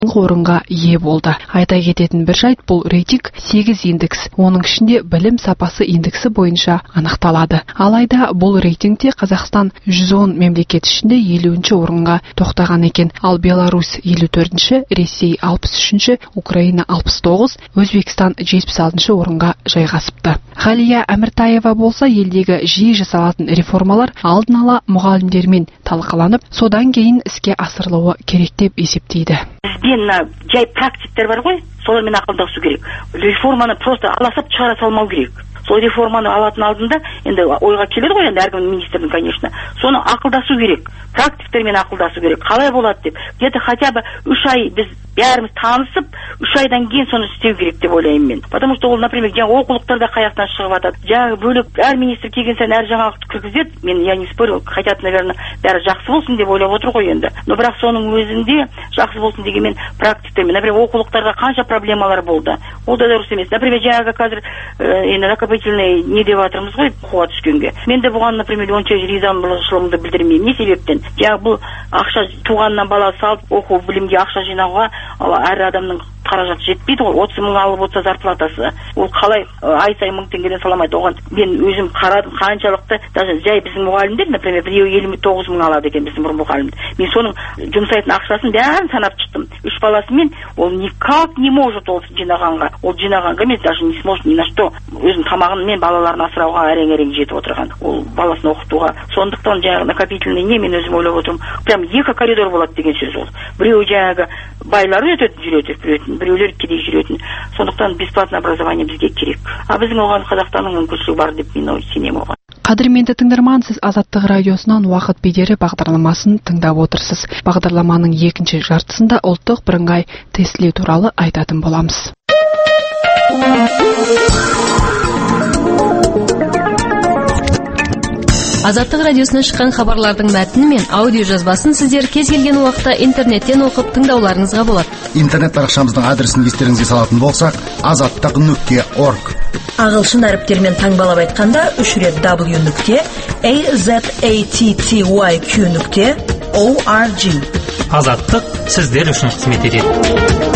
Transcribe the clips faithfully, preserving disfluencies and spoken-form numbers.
орынға ие болды. Айта кететін бір жайт, бұл рейтинг сегіз индекс, оның ішінде білім сапасы индексі бойынша анықталады. Алайда бұл рейтингте Қазақстан жүз он мемлекет ішінде елуінші орынға тоқтаған екен, ал Беларусь елу төртінші, Ресей алпыс үшінші, Украина алпыс тоғыз, Өзбекстан жетпіс алтыншы орынға жайғасыпты. Ғалия Әміртаева болса, елдегі жиі жасалатын реформалар алдын ала мұғалімдермен талқыланып, содан кейін іске асырылуы керек деп есептейді. Бізден жай практиктер бар ғой, солармен ақылдасу керек. Реформаны просто аласап шығара салмау керек. Сол реформаны алатын алдында енді ойға келеді ғой, енді әркім министрдің, конечно. Соны ақылдасу керек. Практиктермен ақылдасу керек. Қалай болады деп. Где-то хотя бы үш ай біз бәріміз танысып, үш айдан кейін соны істеу керек деп ойлаймын мен. Потому что ол, например, жаңа оқулықтарда қаяқтан шығып жатады. Жаңа бөлек әр министр келген сайын әр жаңалықты кіргізеді. Мен я не спорю, хотят, наверное, бәрі жақсы болсын деп ойлап отыр ғой енді. Но бірақ соның өзінде жақсы болсын дегенмен практиктермен, например, оқулықтарға қанша проблемалар болды. Ол да дұрыс емес. Например, жаңағы қазір енді накопительный не деп жатырмыз ғой, қуа түскенге. Мен де бұған, например, онша ризашылығымды білдірмеймін. Не себептен? Жаңағы бұл ақша туғаннан бала салып, оқу білімге ақша жинауға әр адамның қаражаты жетпейді ғой. отыз мың алып отса зарплатасы. Ол қалай ай сайын мың теңгеден саламайды. Оған мен өзім қарадым, қаншалықты, даже жай біздің мұғалімдер, например, біреуі елу тоғыз мың алады екен біздің бір мұғалімдер. Мен соның жұмсайтын ақшасын бәрін санап шықтым. Үш баласымен ол никак не может ол жинағанға. Ол жинағанға емес, даже не сможет ни на что. Өзінің тамағын мен балаларын асырауға әрең-әрең жетіп отырған. Ол баласын оқытуға. Сондықтан жаңағы накопительный не, мен өзім ойлап отырмын. Прям екі коридор болады деген сөз ол. Біреуі жаңағы байлар өтеді, жүреді, біреулер кедей жүретін. Сондықтан бесплатный образование бізге керек. А біздің оған Қазақстанның мүмкіншілігі бар деп мен сенемін оған. Қадірменді тыңдарман, сіз Азаттық радиосынан уақыт бедері бағдарламасын тыңдап отырсыз. Бағдарламаның екінші жартысында ұлттық бірыңғай тестілеу туралы айтатын боламыз. Азаттық радиосынан шыққан хабарлардың мәтіні мен аудио жазбасын сіздер кез келген уақытта интернеттен оқып тыңдауларыңызға болады. Интернет парақшамыздың адресін естеріңізге салатын болсақ, азаттық нүкте орг. Ағылшын әріптермен таңбалап айтқанда үш рет w нүкте azatty нүкте org. Азаттық сіздер үшін қызмет етеді.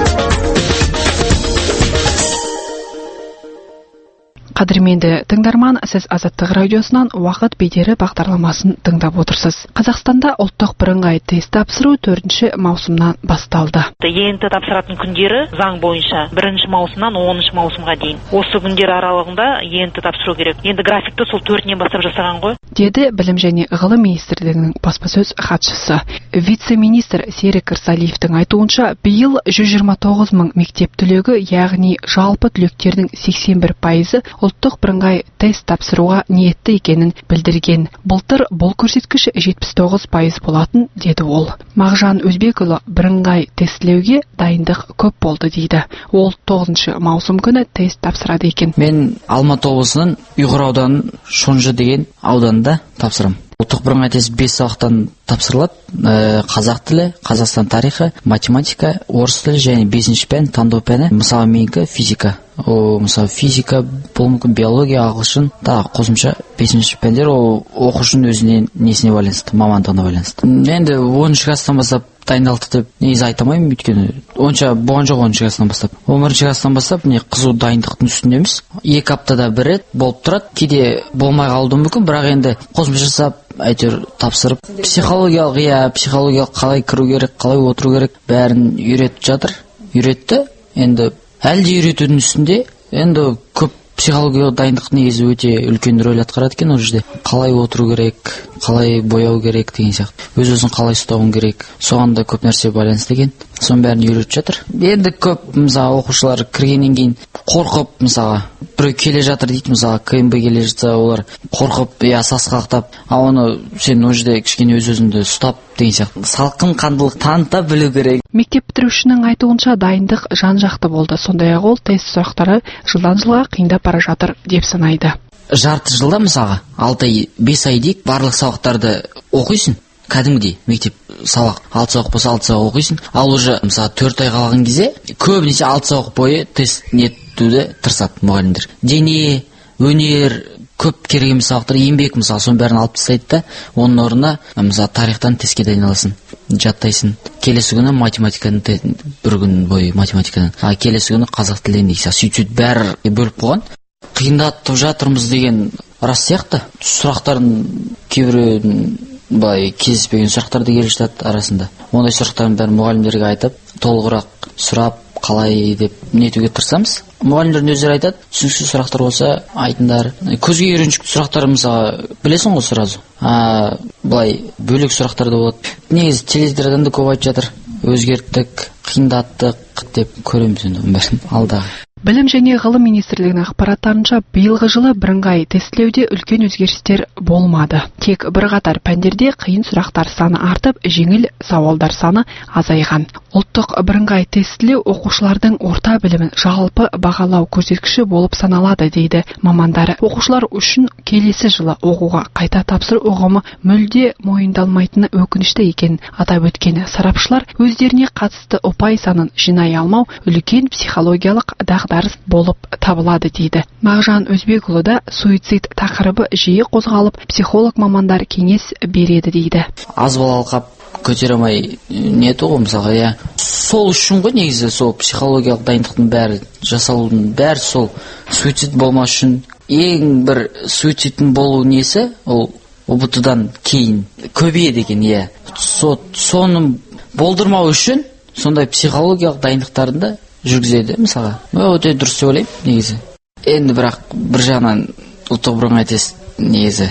Қадірменді тыңдарман, сіз Азаттық радиосынан уақыт бедері бағдарламасын тыңдап отырсыз. Қазақстанда ұлттық бірыңғай тест тапсыру төртінші маусымнан басталды. ЕНТ тапсыратын күндері заң бойынша бірінші маусымнан оныншы маусымға дейін. Осы күндер аралығында ЕНТ тапсыру керек. Енді графикті сол төртінен бастап жасаған ғой. Деді Білім және ғылым министрлігінің баспасөз хатшысы. Вице-министр Серік Ырсалиевтің айтуынша, биыл жүз жиырма тоғыз мың мектеп түлегі, яғни жалпы түлектердің сексен бір пайызы ұлттық бірыңғай тест тапсыруға ниетті екенін білдірген. Былтыр бұл көрсеткіш жетпіс тоғыз пайыз болатын, деді ол. Мағжан Өзбекұлы бірыңғай тестілеуге дайындық көп болды дейді. Ол тоғызыншы маусым күні тест тапсырады екен. Мен Алматы облысынан Ұйғыр ауданы Шонжы деген ауданында тапсырам. Ұлттық бірыңғай тест бес сабақтан тапсырылады. Қазақ тілі, Қазақстан тарихы, математика, орыс тілі және бесінші пән, таңдау пәні. Мысалы менікі физика. О, мысалы физика, бұл мүмкін биология, ағылшын, тағы қосымша бесінші пәндер ол оқушының өзіне несіне байланысты, мамандығына байланысты. Енді оныншы класстан бастап дайындалды деп негізі айта алмаймын, өйткені онша болған жоқ оныншы класстан бастап. он бірінші класстан бастап не қызу дайындықтың үстіндеміз. Екі аптада бір рет болып тұрады. Кейде болмай қалуы мүмкін, бірақ енді қосымша жасап, әйтеуір тапсырып, психологиялық, иә, психологиялық қалай кіру керек, қалай отыру керек, бәрін үйретіп жатыр. Үйретті. Енді әлде үйретудің үстінде, енді көп психологиялық дайындық негізі өте үлкен рөл атқарады екен ол жерде. Қалай отыру керек, қалай бояу керек деген сияқты. Өз-өзін қалай ұстауың керек. Соған да көп нәрсе байланысты екен. Соның бәрін үйретіп жатыр. Енді көп мысалы оқушылар кіргеннен кейін қорқып, мысалы біреу келе жатыр дейді, мысалы КМБ келе жатса, олар қорқып, я сасқалақтап, а оны сен ол жерде кішкене өз-өзіңді ұстап деген сияқты. Салқын қандылық таныта білу керек. Мектеп бітірушінің айтуынша дайындық жан-жақты болды. Сондай-ақ ол тест сұрақтары жылдан жылға қиындап бара жатыр деп санайды. Жарты жылда мысалға алты ай, бес ай дейік барлық сабақтарды оқисың. Кәдімгідей мектеп сабақ алты сабақ болса алты сабақ оқисың. Ал уже мысалы төрт ай қалған кезде көбінесе алты сабақ бойы тест нетуді тырысады мұғалімдер. Дене, өнер, көп керек емес сабақтар, еңбек мысалы соның бәрін алып тастайды да, оның орнына мысалы тарихтан тестке дайындаласың. жаттайсың. Келесі күні математиканы бір күн бойы математиканы, а келесі күні қазақ тілінен дейсің. Сөйтіп бәрі бөліп қойған. Қиындатып жатырмыз деген рас сияқты. Сұрақтардың кейбірі былай кездеспеген сұрақтарды келіп жатады арасында. Ондай сұрақтардың бәрін мұғалімдерге айтып, толығырақ сұрап, қалай деп нетуге тырысамыз. Мұғалімдердің өздері айтады, түсініксіз сұрақтар болса айтыңдар. Көзге үйреншікті сұрақтар мысалы білесің ғой сразу. А былай бөлек сұрақтар да болады. Негізі теледидардан да көп айтып жатыр. Өзгерттік, қиындаттық деп көреміз енді оның бәрін алдағы. Білім және ғылым министрлігінің ақпараттарынша биылғы жылы бірыңғай тестілеуде үлкен өзгерістер болмады. Тек бірқатар пәндерде қиын сұрақтар саны артып, жеңіл сауалдар саны азайған. Ұлттық бірыңғай тестілеу оқушылардың орта білімін жалпы бағалау көрсеткіші болып саналады дейді мамандары. Оқушылар үшін келесі жылы оқуға қайта тапсыру ұғымы мүлде мойындалмайтыны өкінішті екенін атап өткен сарапшылар, өздеріне қатысты ұпай санын жинай алмау үлкен психологиялық дағдарыс болып табылады дейді. Мағжан Өзбекұлы да суицид тақырыбы жиі қозғалып, психолог мамандар кеңес береді дейді. Аз балалқап көтере алмай нету ғой мысалға, иә. Сол үшін ғой негізі сол психологиялық дайындықтың бәрі жасалудың бәрі сол суицид болмас үшін. Ең бір суицидтің болу несі ол ұбт-дан кейін көбейеді екен, иә. Соны болдырмау үшін сондай психологиялық дайындықтарында жүргізеді мысалға. Өте дұрыс деп ойлаймын негізі. Енді бірақ бір жағынан ұлттық бірыңғай тест негізі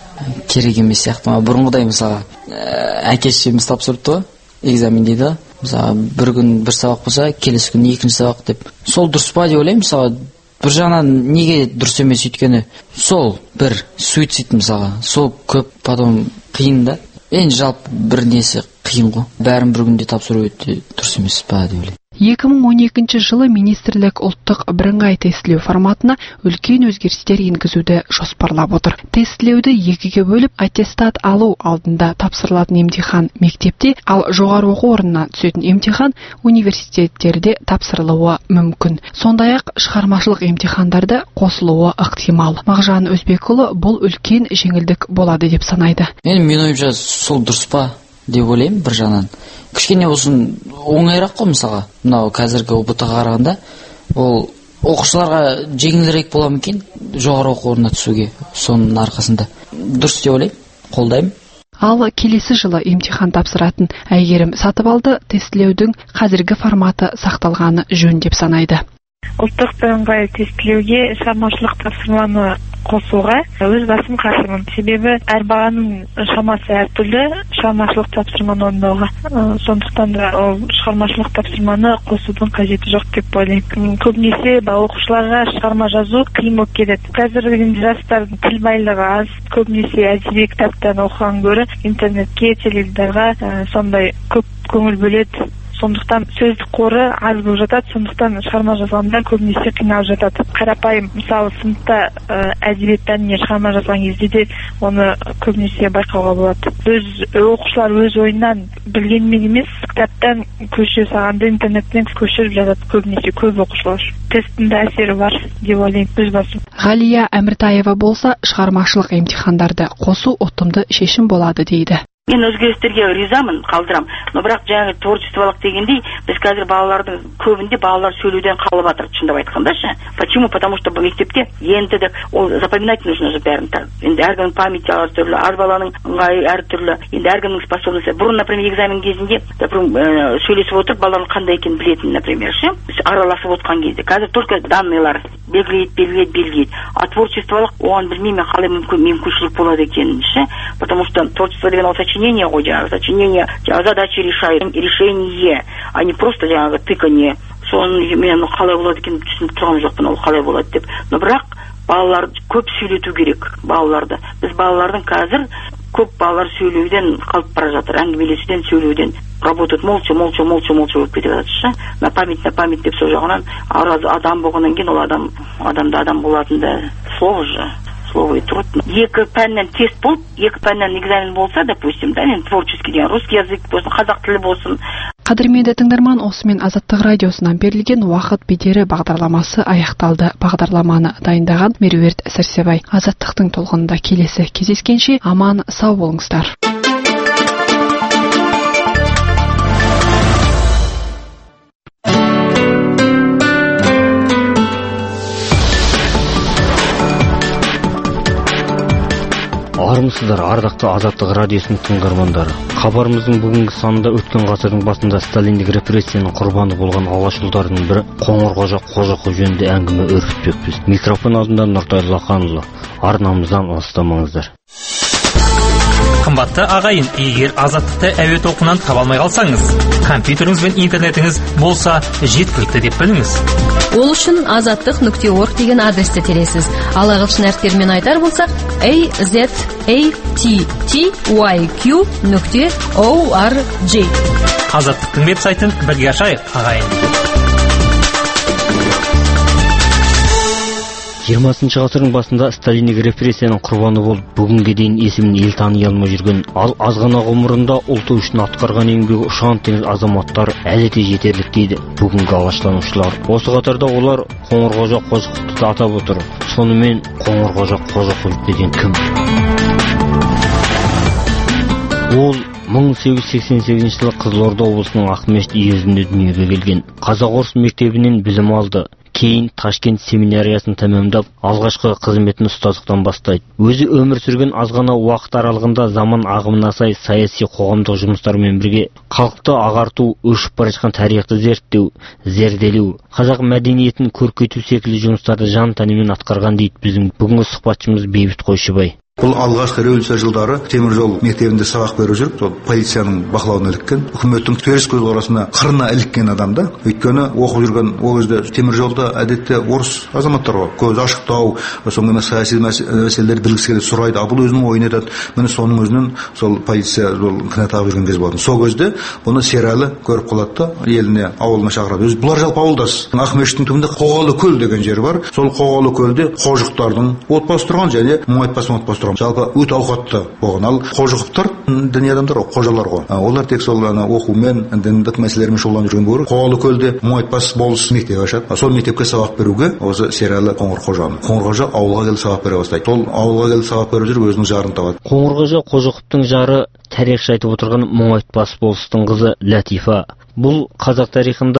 керек емес сияқты. Бұрынғыдай мысалға әке-шешеміз тапсырыпты ғой, экзамен дейді ғой. Мысалға бір күн бір сабақ болса, келесі күн екінші сабақ деп. Сол дұрыс па деп ойлаймын. Мысалға бір жағынан неге дұрыс емес, өйткені сол бір суицид мысалға, сол көп потом қиын да. Енді жалпы бір несі қиын ғой. Бәрін бір күнде тапсыру өте дұрыс емес па деп ойлаймын. екі мың он екінші жылы министрлік ұлттық бірыңғай тестілеу форматына үлкен өзгерістер енгізуді жоспарлап отыр. Тестілеуді екіге бөліп, аттестат алу алдында тапсырылатын емтихан мектепте, ал жоғары оқу орнына түсетін емтихан университеттерде тапсырылуы мүмкін. Сондай-ақ шығармашылық емтихандарды қосылуы ықтимал. Мағжан Өзбекұлы бұл үлкен жеңілдік болады деп санайды. Мен мен ойымша сол дұрыс па деп ойлаймын бір жағынан. Кішкене болсын оңайырақ қой мысалға. Мынау қазіргі ұбт-ға қарағанда ол оқушыларға жеңілірек бола ма екен жоғары оқу орнына түсуге соның арқасында. Дұрыс деп ойлаймын, қолдаймын. Ал келесі жылы емтихан тапсыратын Әйгерім Сатыбалды тестілеудің қазіргі форматы сақталғаны жөн деп санайды. Ұлттық бірыңғай тестілеуге шығармашылық тапсырманы қосуға өз басым қарсымын. Себебі әр баланың шамасы әртүрлі шығармашылық тапсырманы орындауға. Сондықтан да ол шығармашылық тапсырманы қосудың қажеті жоқ деп ойлаймын. Көбінесе оқушыларға шығарма жазу қиын болып келеді. Қазіргі жастардың тіл байлығы аз, көбінесе әдеби кітаптан оқыған гөрі интернетке, теледидарға сондай көп көңіл бөледі. Сондықтан сөздік қоры аз болып жатады, сондықтан шығарма жазғанда көбінесе қиналып жатады. Қарапайым, мысалы, сыныпта әдебиет пәніне шығарма жазған кезде де оны көбінесе байқауға болады. Өз оқушылар өз ойынан білгенмен емес, кітаптан көшіре салғанда интернеттен көшіріп жатады көбінесе көп оқушылар. Тесттің де әсері бар деп ойлаймын өз басым. Ғалия Әміртаева болса, шығармашылық емтихандарды қосу ұтымды шешім болады дейді. Мен өзгерістерге ризамын, қалдырам. Но бірақ жаңағы творчестволық дегендей, біз қазір балалардың көбінде балалар сөйлеуден қалып жатыр, шындап айтқанда ше. Почему? Потому что мектепте енді де ол запоминать нужно же бәрін. Енді әркімнің памяти әртүрлі, әр баланың ыңғайы әртүрлі, енді әркімнің способності. Бұрын, например, экзамен кезінде, например, сөйлесіп отырып, балалардың қандай екенін білетін, например, ше. Араласып отқан кезде. Қазір только данныйлар белгілейді, белгілейді, белгілейді. А творчестволық оған білмеймін, қалай мүмкіншілік болады екенін ше. Потому что творчество деген ол сочинение ғой, жаңағы сочинение, задачи решает, решение, а не просто жаңағы тыканье. Соны мен қалай болады екен түсініп тұрған жоқпын, ол қалай болады деп. Но бірақ балалар көп сөйлету керек, балаларды. Біз балалардың қазір көп балалар сөйлеуден қалып бара жатыр, әңгімелесуден, сөйлеуден. Работают молча, молча, молча, молча болып кетіп жатыр ше. На память, на память деп сол жағынан адам болғаннан кейін ол адам, адамда адам болатында слово же. Слово и труд. Екі пәннен тест болып, екі пәннен экзамен болса, допустим, да, енді творческий деген, русский язык болсын, қазақ тілі болсын. Қадірменді тыңдарман, осымен Азаттық радиосынан берілген уақыт бедері бағдарламасы аяқталды. Бағдарламаны дайындаған Меруерт Сәрсебай. Азаттықтың толқынында келесі кездескенше аман сау болыңыздар. армысыздар, ардақты Азаттық радиосының тыңдармандары. Хабарымыздың бүгінгі санында өткен ғасырдың басында сталиндік репрессияның құрбаны болған алашұлдардың бірі Қоңырқожа Қожықов жөнінде әңгіме өрбітпекпіз. Микрофон алдында Нұртай Лақанұлы. Арнамыздан алыстамаңыздар. Қымбатты ағайын, егер Азаттықты әуе толқынынан таба алмай қалсаңыз, компьютеріңіз бен интернетіңіз болса жеткілікті деп біліңіз. Ол үшін азаттық нүкте орг деген адресті тересіз. Ал ағылшын әріптермен айтар болсақ, a z a t t y q нүкте org. Азаттықтың веб-сайтын бірге ашайық, ағайын. жиырмасыншы ғасырдың басында сталиндік репрессияның құрбаны болып, бүгінге дейін есімін ел тани алмай жүрген, ал аз ғана ғұмырында ұлты үшін атқарған еңбегі ұшан теңіз азаматтар әлі де жетерлік дейді бүгінгі алаштанушылар. Осы қатарда олар Қоңырқожа Қожықовты да атап отыр. Сонымен Қоңырқожа Қожықов деген кім? Ол мың сегіз жүз сексен сегізінші жылы Қызылорда облысының Ақмешіт уезінде дүниеге келген. Қазақ-орыс мектебінен білім алды. Кейін Ташкент семинариясын тәмамдап, алғашқы қызметін ұстаздықтан бастайды. Өзі өмір сүрген аз ғана уақыт аралығында заман ағымына сай саяси қоғамдық жұмыстармен бірге халықты ағарту, өшіп бара жатқан тарихты зерттеу, зерделеу, қазақ мәдениетін көркейту секілді жұмыстарды жан тәнімен атқарған дейді біздің бүгінгі сұхбатшымыз Бейбіт Қойшыбай. Бұл алғашқы революция жылдары темір жол мектебінде сабақ беріп жүріп, сол полицияның бақылауына іліккен, үкіметтің теріс көзқарасына қырына іліккен адамда. Өйткені оқып жүрген ол кезде темір жолда әдетте орыс азаматтар ғой. Көзі ашықтау, соңында саяси мәселелерді білгісі келеді, сұрайды, а бұл өзінің ойын айтады. Міне соның өзінен сол полиция сол кінә тағып жүрген кез болатын. Сол кезде бұны Сералы көріп қалады да, еліне, ауылына шақырады. Өзі бұлар жалпы ауылдас. Ақмешіттің түбінде Қоғалы көл деген жер бар. Сол Қоғалы көлде Қожықтардың отбасы тұрған және мың отбасы отбасы жалпы өте ауқатты болған. Ал Қожықовтар діни адамдар, қожалар ғой. Олар тек сол оқумен, діндік мәселелермен шұғылданып жүрген болар. Қоғалы көлде мың отбасы болыс мектеп ашады. Сол мектепке сабақ беруге осы Сералы Қоңырқожаны. Қоңырқожа ауылға келіп сабақ бере бастайды. Сол ауылға келіп сабақ беріп жүріп өзінің жарын табады. Қоңырқожа Қожықовтың жары тарихшы айтып отырған мың отбасы болыстың қызы Латифа. Бұл қазақ тарихында